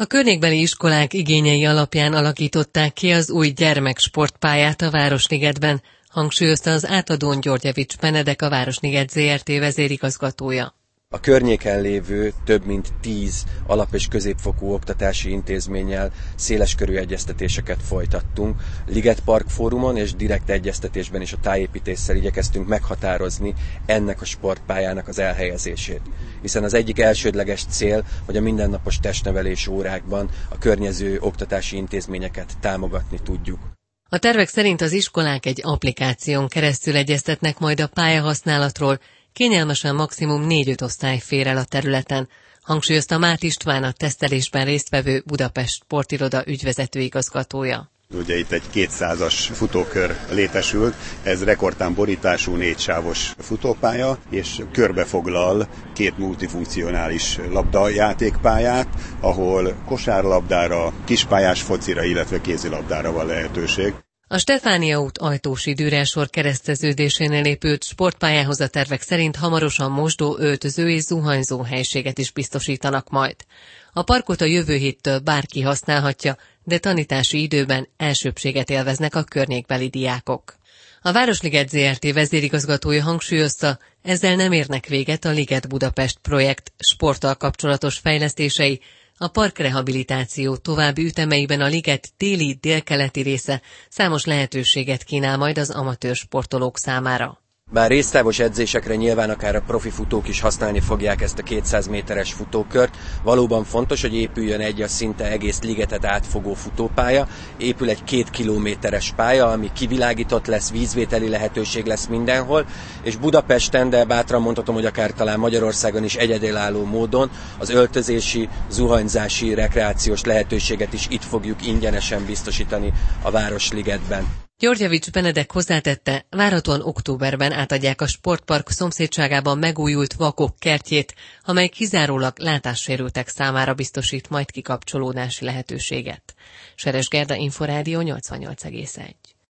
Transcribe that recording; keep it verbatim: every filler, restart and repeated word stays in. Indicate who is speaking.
Speaker 1: A környékbeli iskolák igényei alapján alakították ki az új gyermeksportpályát a Városligetben, hangsúlyozta az átadón Györgyevics Benedek, a Városliget zé er té vezérigazgatója.
Speaker 2: A környéken lévő több mint tíz alap- és középfokú oktatási intézménnyel széleskörű egyeztetéseket folytattunk. Liget Park Fórumon és direkt egyeztetésben is a tájépítéssel igyekeztünk meghatározni ennek a sportpályának az elhelyezését. Hiszen az egyik elsődleges cél, hogy a mindennapos testnevelés órákban a környező oktatási intézményeket támogatni tudjuk.
Speaker 1: A tervek szerint az iskolák egy applikáción keresztül egyeztetnek majd a pályahasználatról, kényelmesen maximum négy-öt osztály fér el a területen, hangsúlyozta Mát István, a tesztelésben résztvevő Budapest Sportiroda ügyvezető igazgatója.
Speaker 3: Ugye itt egy kétszázas futókör létesült, ez rekordtán borítású négysávos futópálya, és körbefoglal két multifunkcionális labdajátékpályát, ahol kosárlabdára, kispályás focira, illetve kézilabdára van lehetőség.
Speaker 1: A Stefánia út Ajtósi Dürer-sor kereszteződésénél épült sportpályához a tervek szerint hamarosan mosdó, öltöző és zuhanyzó helységet is biztosítanak majd. A parkot a jövő héttől bárki használhatja, de tanítási időben elsőbbséget élveznek a környékbeli diákok. A Városliget zé er té vezérigazgatója hangsúlyozta, ezzel nem érnek véget a Liget Budapest projekt sporttal kapcsolatos fejlesztései. A parkrehabilitáció további ütemeiben a liget téli délkeleti része számos lehetőséget kínál majd az amatőr sportolók számára.
Speaker 2: Bár résztávos edzésekre nyilván akár a profi futók is használni fogják ezt a kétszáz méteres futókört, valóban fontos, hogy épüljön egy a szinte egész ligetet átfogó futópálya, épül egy két kilométeres pálya, ami kivilágított lesz, vízvételi lehetőség lesz mindenhol, és Budapesten, de bátran mondhatom, hogy akár talán Magyarországon is egyedülálló módon az öltözési, zuhanyzási, rekreációs lehetőséget is itt fogjuk ingyenesen biztosítani a Városligetben.
Speaker 1: Györgyevics Benedek hozzátette, várhatóan októberben átadják a sportpark szomszédságában megújult Vakok kertjét, amely kizárólag látássérültek számára biztosít majd kikapcsolódási lehetőséget. Seres Gerda, Inforádió nyolcvannyolc egész egy.